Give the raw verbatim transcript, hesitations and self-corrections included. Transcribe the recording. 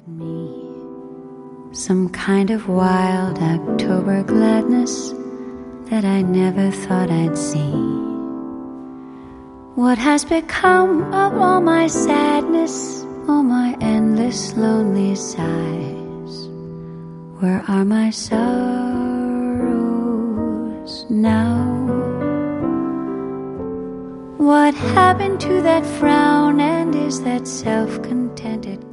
me some kind of wild October gladness that I never thought I'd see. What has become of all my sadness, all my endless lonely sighs? Where are my sorrows now? What happened to that frown, and is that self-contented